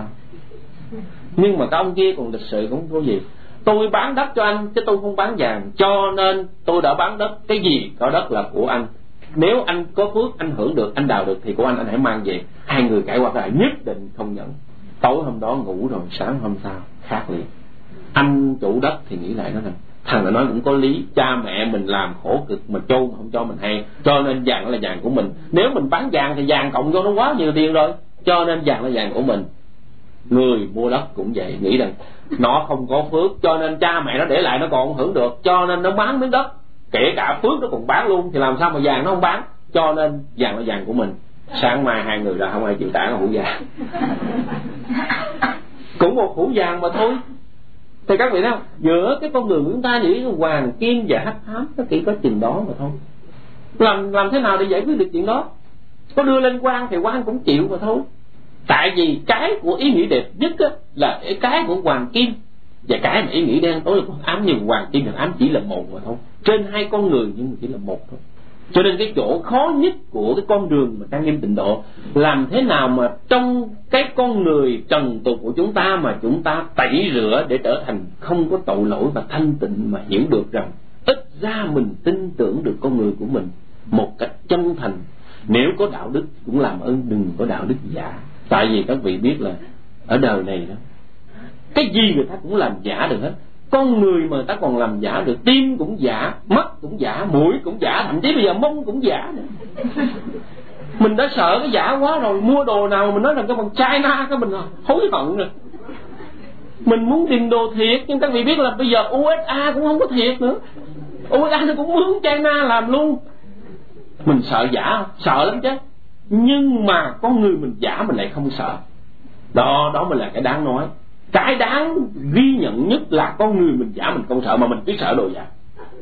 Nhưng mà cái ông kia còn lịch sự cũng có gì, tôi bán đất cho anh chứ tôi không bán vàng, cho nên tôi đã bán đất, cái gì có đất là của anh, nếu anh có phước anh hưởng được, anh đào được thì của anh, anh hãy mang về. Hai người cãi qua lại nhất định không nhận. Tối hôm đó ngủ rồi, sáng hôm sau khác liền. Anh chủ đất thì nghĩ lại nói rằng thằng này nói cũng có lý, cha mẹ mình làm khổ cực mà chôn không cho mình hay, cho nên vàng là vàng của mình, nếu mình bán vàng thì vàng cộng vô nó quá nhiều tiền rồi, cho nên vàng là vàng của mình. Người mua đất cũng vậy, nghĩ rằng nó không có phước cho nên cha mẹ nó để lại nó còn không hưởng được, cho nên nó bán miếng đất, kể cả phước nó còn bán luôn, thì làm sao mà vàng nó không bán, cho nên vàng là vàng của mình. Sáng mai hai người ra không ai chịu trả cái hũ vàng. Cũng một hũ vàng mà thôi. Thì các vị thấy không, giữa cái con đường của chúng ta nghĩ hoàng kim và hắc ám nó chỉ có chừng đó mà thôi. Làm làm thế nào để giải quyết được chuyện đó? Có đưa lên quan thì quan cũng chịu mà thôi. Tại vì cái của ý nghĩ đẹp nhất á, là cái của hoàng kim, và cái mà ý nghĩ đen tối là ám, như hoàng kim và ám chỉ là một mà thôi, trên hai con người nhưng mà chỉ là một thôi. Cho nên cái chỗ khó nhất của cái con đường mà trang nghiêm tịnh độ, làm thế nào mà trong cái con người trần tục của chúng ta mà chúng ta tẩy rửa để trở thành không có tội lỗi và thanh tịnh, mà hiểu được rằng ít ra mình tin tưởng được con người của mình một cách chân thành. Nếu có đạo đức cũng làm ơn đừng có đạo đức giả. Tại vì các vị biết là ở đời này đó, cái gì người ta cũng làm giả được hết. Con người mà người ta còn làm giả được, tim cũng giả, mắt cũng giả, mũi cũng giả, thậm chí bây giờ mông cũng giả nữa. Mình đã sợ cái giả quá rồi, mua đồ nào mình nói rằng cái bằng China cái mình hối hận rồi. Mình muốn tìm đồ thiệt, nhưng các vị biết là bây giờ u ét a cũng không có thiệt nữa, u ét a nó cũng mướn China làm luôn. Mình sợ giả, sợ lắm chứ. Nhưng mà con người mình giả mình lại không sợ. Đó, đó mới là cái đáng nói. Cái đáng ghi nhận nhất là con người mình giả mình không sợ, mà mình cứ sợ đồ giả.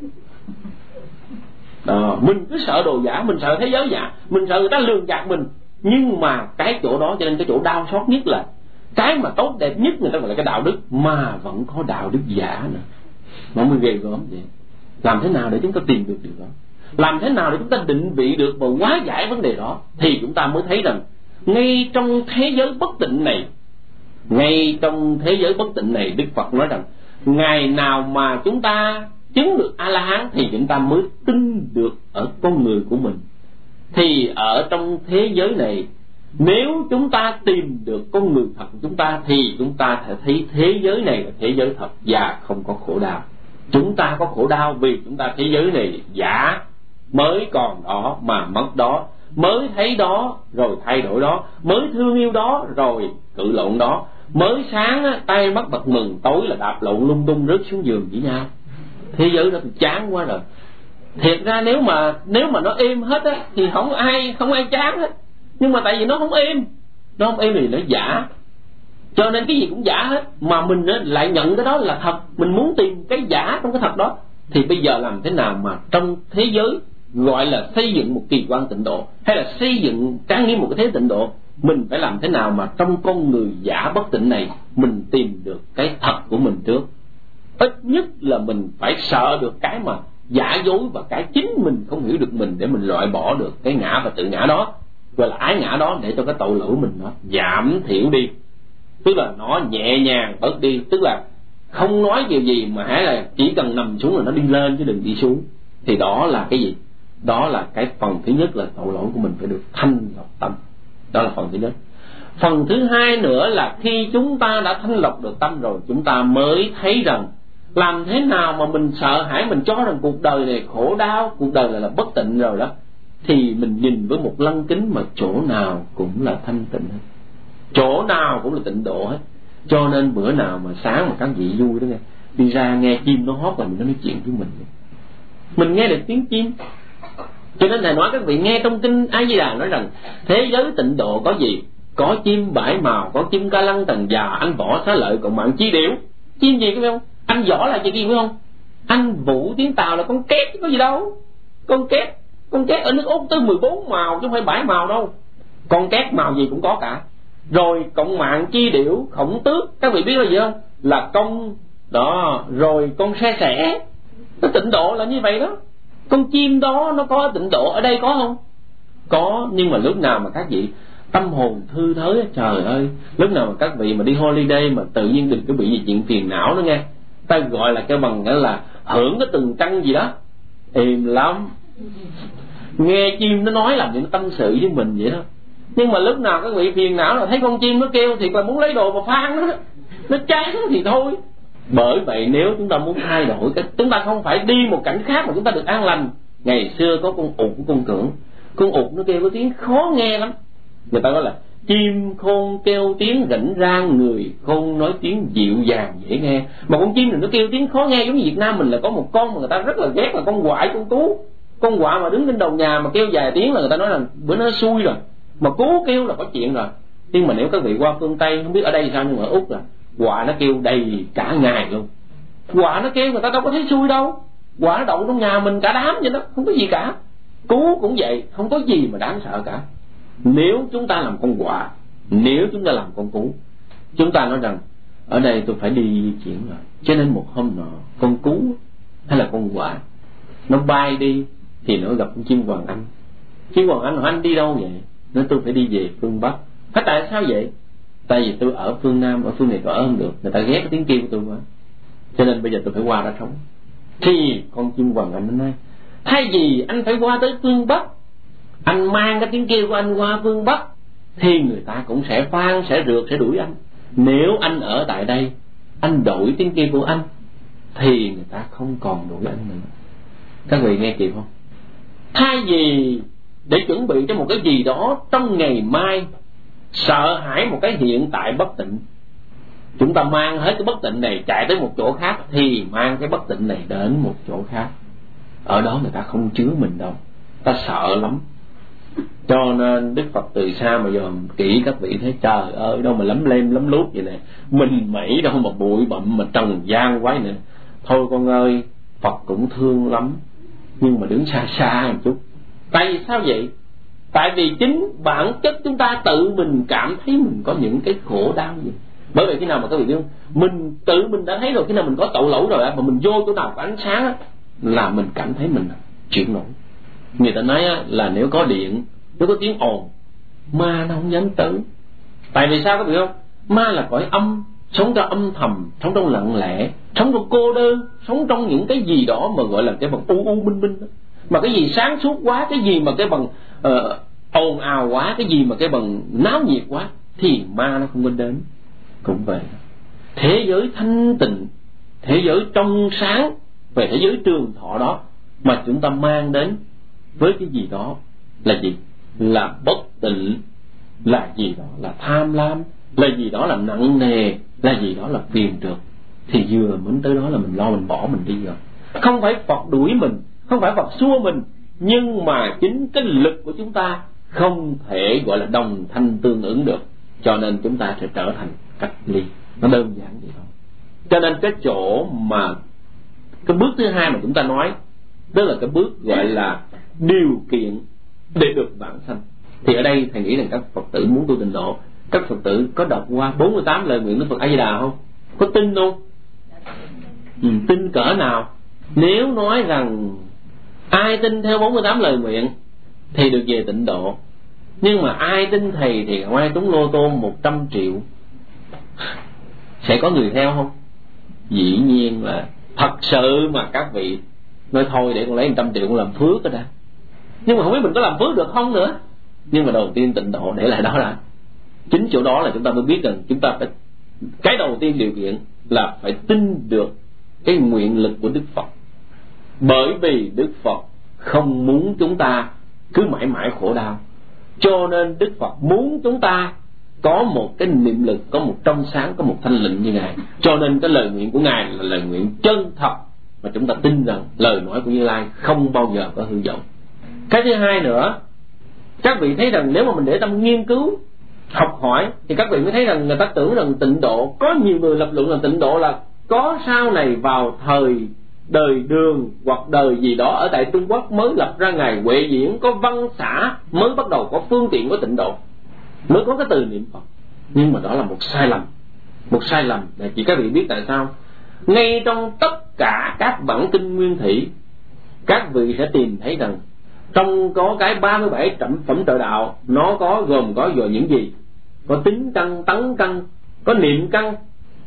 Đó, mình cứ sợ đồ giả, mình sợ thế giới giả, mình sợ người ta lường gạt mình. Nhưng mà cái chỗ đó, cho nên cái chỗ đau xót nhất là cái mà tốt đẹp nhất người ta gọi là cái đạo đức, mà vẫn có đạo đức giả nữa. Nó mới ghê gớm vậy. Làm thế nào để chúng ta tìm được điều đó? Làm thế nào để chúng ta định vị được và hóa giải vấn đề đó? Thì chúng ta mới thấy rằng ngay trong thế giới bất tịnh này, ngay trong thế giới bất tịnh này, Đức Phật nói rằng ngày nào mà chúng ta chứng được A-la-hán thì chúng ta mới tin được ở con người của mình. Thì ở trong thế giới này, nếu chúng ta tìm được con người thật của chúng ta thì chúng ta sẽ thấy thế giới này là thế giới thật và không có khổ đau. Chúng ta có khổ đau vì chúng ta thế giới này giả, mới còn đó mà mất đó, mới thấy đó rồi thay đổi đó, mới thương yêu đó rồi cự lộn đó, mới sáng á, tay bắt bật mừng, tối là đạp lộn lung tung rớt xuống giường với nhau. Thế giới đó chán quá rồi. Thiệt ra nếu mà nếu mà nó êm hết á thì không ai không ai chán hết, nhưng mà tại vì nó không êm, nó không êm thì nó giả, cho nên cái gì cũng giả hết. Mà mình lại nhận cái đó là thật, mình muốn tìm cái giả trong cái thật đó. Thì bây giờ làm thế nào mà trong thế giới gọi là xây dựng một kỳ quan tịnh độ, hay là xây dựng trang nghiêm một cái thế tịnh độ, mình phải làm thế nào mà trong con người giả bất tịnh này mình tìm được cái thật của mình trước. Ít nhất là mình phải sợ được cái mà giả dối và cái chính mình không hiểu được mình, để mình loại bỏ được cái ngã và tự ngã đó, gọi là ái ngã đó, để cho cái tội lỗi mình nó giảm thiểu đi, tức là nó nhẹ nhàng bớt đi. Tức là không nói điều gì mà hãy là chỉ cần nằm xuống là nó đi lên chứ đừng đi xuống. Thì đó là cái gì? Đó là cái phần thứ nhất, là tội lỗi của mình phải được thanh lọc tâm. Đó là phần thứ nhất. Phần thứ hai nữa là khi chúng ta đã thanh lọc được tâm rồi, chúng ta mới thấy rằng làm thế nào mà mình sợ hãi, mình cho rằng cuộc đời này khổ đau, cuộc đời này là bất tịnh rồi đó, thì mình nhìn với một lăng kính mà chỗ nào cũng là thanh tịnh hết, chỗ nào cũng là tịnh độ hết. Cho nên bữa nào mà sáng mà các vị vui đó nghe, đi ra nghe chim nó hót là mình nó nói chuyện với mình, mình nghe được tiếng chim. Cho nên Thầy nói các vị nghe trong kinh A Di Đà nói rằng thế giới tịnh độ có gì? Có chim bãi màu, có chim ca lăng tầng già, anh võ xá lợi cộng mạng chi điểu. Chim gì có biết không? Anh võ là gì biết không? Anh vũ tiếng Tàu là con két, có gì đâu. Con két, con két ở nước Úc tới mười bốn màu chứ không phải bảy màu đâu. Con két màu gì cũng có cả. Rồi cộng mạng chi điểu, khổng tước, các vị biết là gì không? Là công đó, rồi con xe sẻ. Nó tịnh độ là như vậy đó. Con chim đó nó có tịnh độ, ở đây có không? Có, nhưng mà lúc nào mà các vị tâm hồn thư thới, trời ơi, lúc nào mà các vị mà đi holiday mà tự nhiên đừng có bị gì chuyện phiền não nữa nghe. Ta gọi là cái bằng nghĩa là hưởng cái từng trăng gì đó, êm lắm. Nghe chim nó nói làm những tâm sự với mình vậy đó. Nhưng mà lúc nào các vị phiền não là thấy con chim nó kêu thì còn muốn lấy đồ mà phan nó, nó chán thì thôi. Bởi vậy nếu chúng ta muốn thay đổi cái, chúng ta không phải đi một cảnh khác mà chúng ta được an lành. Ngày xưa có con ụt của con Cưỡng, con ụt nó kêu có tiếng khó nghe lắm. Người ta nói là chim khôn kêu tiếng rảnh rang, người khôn nói tiếng dịu dàng dễ nghe. Mà con chim này nó kêu tiếng khó nghe, giống như Việt Nam mình là có một con mà người ta rất là ghét là con quại, con cú. Con quạ mà đứng trên đầu nhà mà kêu vài tiếng là người ta nói là bữa nó xui rồi. Mà cú kêu là có chuyện rồi. Nhưng mà nếu các vị qua phương Tây, không biết ở đây sao, nhưng mà ở Úc là quạ nó kêu đầy cả ngày luôn. Quạ nó kêu người ta đâu có thấy xui đâu. Quạ nó đậu trong nhà mình cả đám vậy đó, không có gì cả. Cú cũng vậy, không có gì mà đáng sợ cả. Nếu chúng ta làm con quạ, nếu chúng ta làm con cú, chúng ta nói rằng ở đây tôi phải đi chuyển rồi. Cho nên một hôm nọ, con cú hay là con quạ nó bay đi thì nó gặp con chim Hoàng Anh. Chim Hoàng Anh, Hoàng Anh đi đâu vậy? Nó tôi phải đi về phương Bắc. Thế tại sao vậy? Tại vì tôi ở phương Nam, ở phương này có ở không được, người ta ghét cái tiếng kêu của tôi quá, cho nên bây giờ tôi phải qua đó sống. Thì con chim Hoàng Anh nó nói thay vì anh phải qua tới phương Bắc, anh mang cái tiếng kêu của anh qua phương Bắc, thì người ta cũng sẽ phan, sẽ rượt, sẽ đuổi anh. Nếu anh ở tại đây, anh đổi tiếng kêu của anh, thì người ta không còn đuổi anh nữa. Các vị nghe kịp không? Thay vì để chuẩn bị cho một cái gì đó trong ngày mai, sợ hãi một cái hiện tại bất tịnh, chúng ta mang hết cái bất tịnh này chạy tới một chỗ khác, thì mang cái bất tịnh này đến một chỗ khác. Ở đó người ta không chứa mình đâu, ta sợ lắm. Cho nên Đức Phật từ xa mà dòm kỹ các vị thấy trời ơi đâu mà lấm lem lấm lút vậy nè, mình mẩy đâu mà bụi bặm mà trần gian quái nè. Thôi con ơi, Phật cũng thương lắm, nhưng mà đứng xa xa một chút. Tại vì sao vậy? Tại vì chính bản chất chúng ta tự mình cảm thấy mình có những cái khổ đau gì. Bởi vì khi nào mà các vị biết không, mình tự mình đã thấy rồi, khi nào mình có tội lỗi rồi mà mình vô chỗ nào có ánh sáng á, là mình cảm thấy mình chịu nổi. Người ta nói á, là nếu có điện, nếu có tiếng ồn, ma nó không dám tới. Tại vì sao các vị không? Ma là cõi âm, sống trong âm thầm, sống trong lặng lẽ, sống trong cô đơn, sống trong những cái gì đó mà gọi là cái bằng u u minh minh đó. Mà cái gì sáng suốt quá, cái gì mà cái bằng uh, ồn ào quá, cái gì mà cái bằng náo nhiệt quá, thì ma nó không có đến. Cũng vậy, thế giới thanh tịnh, thế giới trong sáng, về thế giới trường thọ đó mà chúng ta mang đến với cái gì đó là gì? Là bất tịnh, là gì đó? Là tham lam, là gì đó là nặng nề, là gì đó là phiền trượt, thì vừa muốn tới đó là mình lo mình bỏ mình đi rồi. Không phải Phật đuổi mình, không phải Phật xua mình, nhưng mà chính cái lực của chúng ta không thể gọi là đồng thanh tương ứng được, cho nên chúng ta sẽ trở thành cách ly. Nó đơn giản vậy thôi. Cho nên cái chỗ mà cái bước thứ hai mà chúng ta nói, đó là cái bước gọi là điều kiện để được vãng sanh. Thì ở đây thầy nghĩ rằng các Phật tử muốn tu tịnh độ, các Phật tử có đọc qua bốn mươi tám lời nguyện Đức Phật A Di Đà không? Có tin không? Ừ, tin cỡ nào? Nếu nói rằng ai tin theo bốn mươi tám lời nguyện thì được về tịnh độ, nhưng mà ai tin thầy thì ngoài trúng lô tô một trăm triệu, sẽ có người theo không? Dĩ nhiên là thật sự mà các vị nói thôi để con lấy một trăm triệu con làm phước đó đã, nhưng mà không biết mình có làm phước được không nữa. Nhưng mà đầu tiên tịnh độ để lại đó là chính chỗ đó là chúng ta mới biết rằng chúng ta phải, cái đầu tiên điều kiện là phải tin được cái nguyện lực của Đức Phật. Bởi vì Đức Phật không muốn chúng ta cứ mãi mãi khổ đau, cho nên Đức Phật muốn chúng ta có một cái niệm lực, có một trong sáng, có một thanh lịnh như Ngài. Cho nên cái lời nguyện của Ngài là lời nguyện chân thật, mà chúng ta tin rằng lời nói của Như Lai không bao giờ có hư vọng. Cái thứ hai nữa, các vị thấy rằng nếu mà mình để tâm nghiên cứu học hỏi thì các vị mới thấy rằng người ta tưởng rằng tịnh độ, có nhiều người lập luận rằng tịnh độ là có sau này vào thời đời Đường hoặc đời gì đó ở tại Trung Quốc mới lập ra Ngài Huệ Diễn, có văn xã mới bắt đầu có phương tiện của tịnh độ, mới có cái từ niệm Phật. Nhưng mà đó là một sai lầm, một sai lầm. Để chỉ các vị biết tại sao. Ngay trong tất cả các bản kinh nguyên thủy, các vị sẽ tìm thấy rằng trong có cái ba mươi bảy trẩm phẩm trợ đạo, nó có gồm có rồi những gì? Có tính căn, tấn căn, có niệm căn,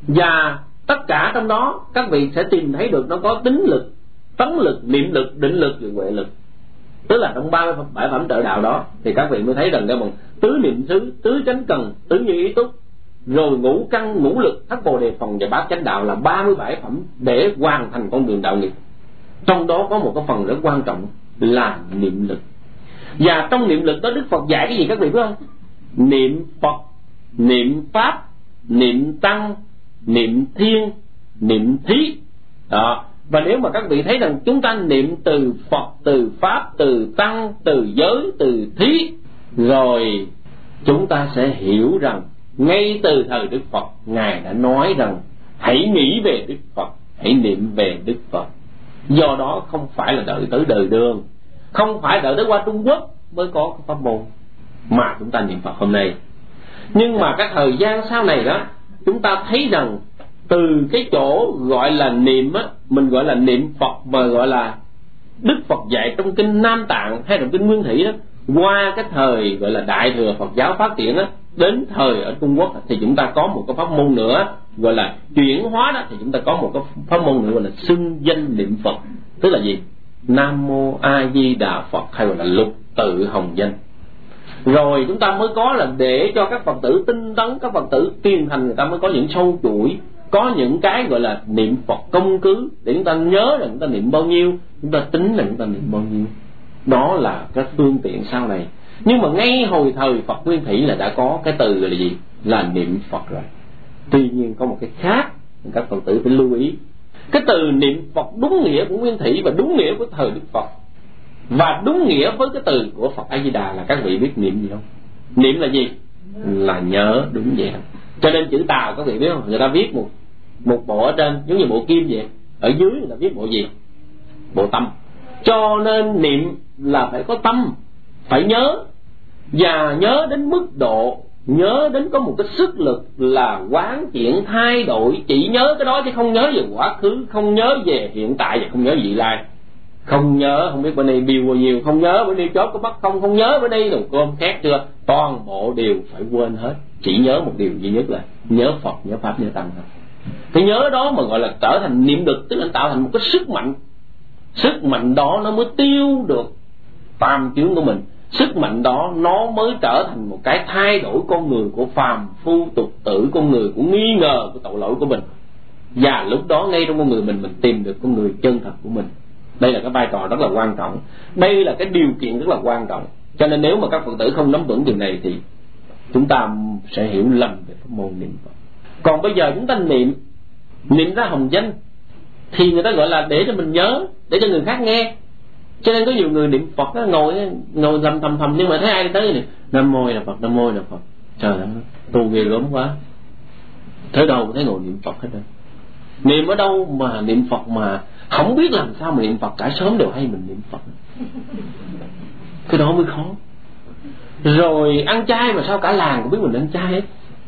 và tất cả trong đó các vị sẽ tìm thấy được nó có tính lực, tấn lực, niệm lực, định lực và huệ lực. Tức là trong ba mươi bảy phẩm trợ đạo đó thì các vị mới thấy rằng cái bằng tứ niệm xứ, tứ chánh cần, tứ như ý túc, rồi ngũ căn, ngũ lực, thất bồ đề phòng và bát chánh đạo là ba mươi bảy phẩm để hoàn thành con đường đạo nghiệp. Trong đó có một cái phần rất quan trọng là niệm lực. Và trong niệm lực đó Đức Phật dạy cái gì các vị biết không? Niệm Phật, niệm Pháp, niệm Tăng, niệm Thiên, niệm Thí đó. Và nếu mà các vị thấy rằng chúng ta niệm từ Phật, từ Pháp, từ Tăng, từ giới, từ Thí, rồi chúng ta sẽ hiểu rằng ngay từ thời Đức Phật, Ngài đã nói rằng hãy nghĩ về Đức Phật, hãy niệm về Đức Phật. Do đó không phải là đợi tới đời Đường, không phải đợi tới qua Trung Quốc mới có cái pháp môn mà chúng ta niệm Phật hôm nay. Nhưng mà cái thời gian sau này đó, chúng ta thấy rằng từ cái chỗ gọi là niệm á, mình gọi là niệm Phật mà gọi là Đức Phật dạy trong kinh Nam Tạng hay trong kinh Nguyên Thủy đó, qua cái thời gọi là Đại Thừa Phật giáo phát triển á, đến thời ở Trung Quốc thì chúng ta có một cái pháp môn nữa gọi là chuyển hóa đó, thì chúng ta có một cái pháp môn nữa gọi là xưng danh niệm Phật. Tức là gì? Nam Mô A Di Đà Phật, hay gọi là lục tự hồng danh. Rồi chúng ta mới có là để cho các Phật tử tinh tấn, các Phật tử tiền thành, người ta mới có những sâu chuỗi, có những cái gọi là niệm Phật công cứ, để chúng ta nhớ là chúng ta niệm bao nhiêu, chúng ta tính là chúng ta niệm bao nhiêu. Đó là cái phương tiện sau này. Nhưng mà ngay hồi thời Phật Nguyên Thủy là đã có cái từ là gì? Là niệm Phật rồi. Tuy nhiên có một cái khác các Phật tử phải lưu ý. Cái từ niệm Phật đúng nghĩa của Nguyên Thủy và đúng nghĩa của thời Đức Phật, và đúng nghĩa với cái từ của Phật A Di Đà là các vị biết niệm gì không? Niệm là gì? Là nhớ, đúng vậy. Cho nên chữ Tào các vị biết không? Người ta viết một một bộ ở trên giống như bộ kim vậy, ở dưới người ta viết bộ gì? Bộ tâm. Cho nên niệm là phải có tâm, phải nhớ, và nhớ đến mức độ, nhớ đến có một cái sức lực là quán chuyển thay đổi. Chỉ nhớ cái đó chứ không nhớ về quá khứ, không nhớ về hiện tại và không nhớ vị lai. Không nhớ không biết bữa nay bill bao nhiêu, không nhớ bữa nay chốt có bắt không, không nhớ bữa nay nồi cơm khét chưa, toàn bộ đều phải quên hết. Chỉ nhớ một điều duy nhất là nhớ Phật, nhớ Pháp, nhớ Tăng thôi. Cái nhớ đó mà gọi là trở thành niệm lực, tức là tạo thành một cái sức mạnh. Sức mạnh đó nó mới tiêu được phàm chướng của mình. Sức mạnh đó nó mới trở thành một cái thay đổi con người của phàm phu tục tử, con người của nghi ngờ của tội lỗi của mình. Và lúc đó ngay trong con người mình, mình tìm được con người chân thật của mình. Đây là cái vai trò rất là quan trọng. Đây là cái điều kiện rất là quan trọng. Cho nên nếu mà các Phật tử không nắm vững điều này thì chúng ta sẽ hiểu lầm về pháp môn niệm Phật. Còn bây giờ chúng ta niệm niệm ra hồng danh thì người ta gọi là để cho mình nhớ, để cho người khác nghe. Cho nên có nhiều người niệm Phật đó, ngồi ngồi thầm thầm thầm, nhưng mà thấy ai đi tới thì Nam Mô là Phật, Nam Mô là Phật. Trời ơi, tu ghê gớm quá. Tới đâu thấy ngồi niệm Phật hết rồi. Niệm ở đâu mà niệm Phật mà không biết làm sao mà niệm Phật, cả sớm đều hay mình niệm Phật. Cái đó mới khó. Rồi ăn chay mà sao cả làng cũng biết mình ăn chay hết,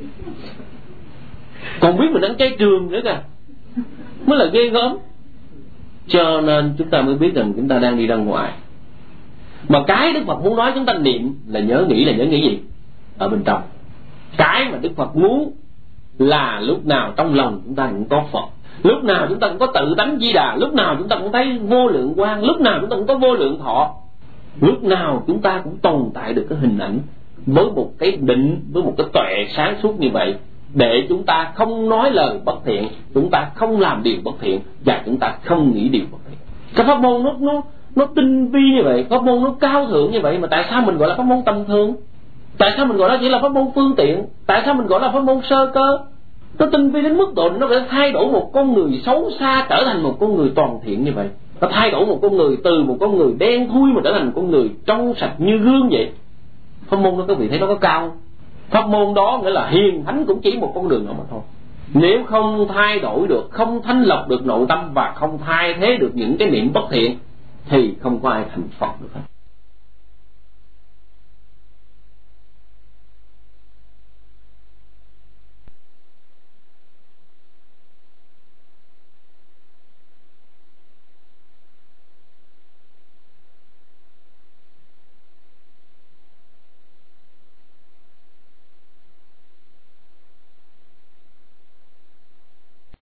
còn biết mình ăn chay trường nữa kìa, mới là ghê gớm. Cho nên chúng ta mới biết rằng chúng ta đang đi ra ngoài. Mà cái Đức Phật muốn nói chúng ta niệm là nhớ nghĩ, là nhớ nghĩ gì? Ở bên trong. Cái mà Đức Phật muốn là lúc nào trong lòng chúng ta cũng có Phật, lúc nào chúng ta cũng có tự tánh Di Đà, lúc nào chúng ta cũng thấy vô lượng quang, lúc nào chúng ta cũng có vô lượng thọ, lúc nào chúng ta cũng tồn tại được cái hình ảnh với một cái định, với một cái tuệ sáng suốt như vậy, để chúng ta không nói lời bất thiện, chúng ta không làm điều bất thiện, và chúng ta không nghĩ điều bất thiện. Cái pháp môn nó nó nó tinh vi như vậy, pháp môn nó cao thượng như vậy, mà tại sao mình gọi là pháp môn tầm thường? Tại sao mình gọi nó chỉ là pháp môn phương tiện? Tại sao mình gọi là pháp môn sơ cơ? Nó tinh vi đến mức độ nó phải thay đổi một con người xấu xa trở thành một con người toàn thiện như vậy. Nó thay đổi một con người từ một con người đen thui mà trở thành một con người trong sạch như gương vậy. Pháp môn đó các vị thấy nó có cao? Pháp môn đó nghĩa là hiền thánh cũng chỉ một con đường đó mà thôi. Nếu không thay đổi được, không thanh lọc được nội tâm và không thay thế được những cái niệm bất thiện thì không có ai thành Phật được hết.